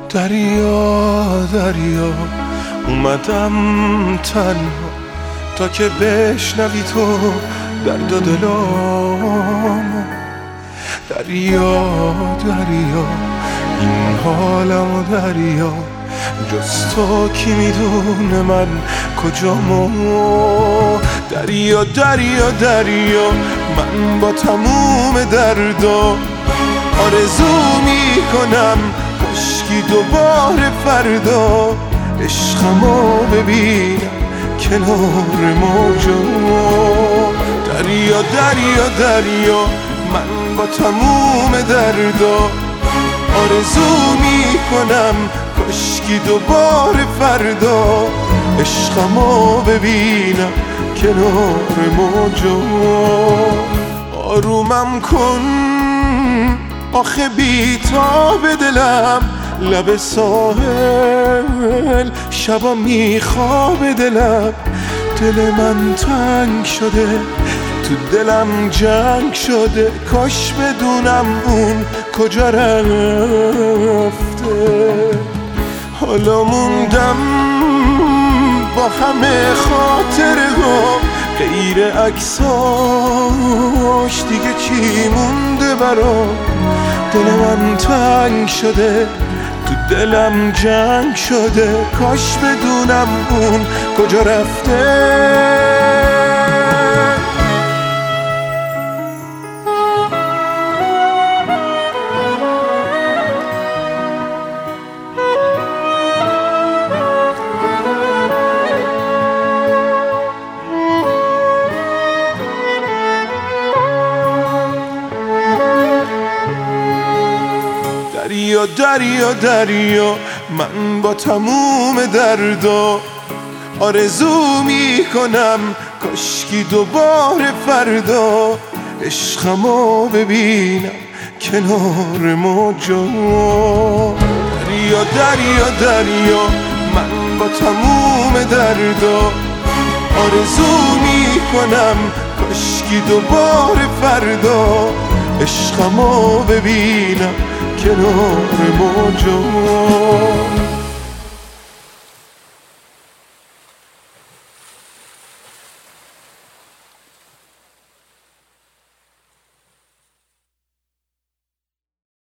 دریا دریا اومدم تنها تا که بشنوی تو درد و دلامو. دریا دریا این حالمو دریا، جز تو کی میدونه من کجامو. دریا دریا دریا من با تموم دردا آرزو میکنم کاشکی دوباره فردا عشقمو ببینم کنار موجا. دریا دریا دریا من با تموم دردا آرزو میکنم کاشکی دوباره فردا عشقمو ببینم کنار موجا. آرومم کن آخه بی‌تاب دلم، لب ساحل شبا میخواب دلم. دل من تنگ شده تو دلم جنگ شده، کاش بدونم اون کجا رفته. حالا موندم با همه خاطره ها، غیر عکساش دیگه چی مونده برام. دل من تنگ شده تو دلم جنگ شده، کاش بدونم اون کجا رفته. دریا دریا دریا من با تموم دردا آرزو میکنم کاشکی دوباره فردا عشقمو ببینم کنار موجا. دریا دریا دریا من با تموم دردا آرزو میکنم کاشکی دوباره فردا عشقمو ببینم کنار موجا.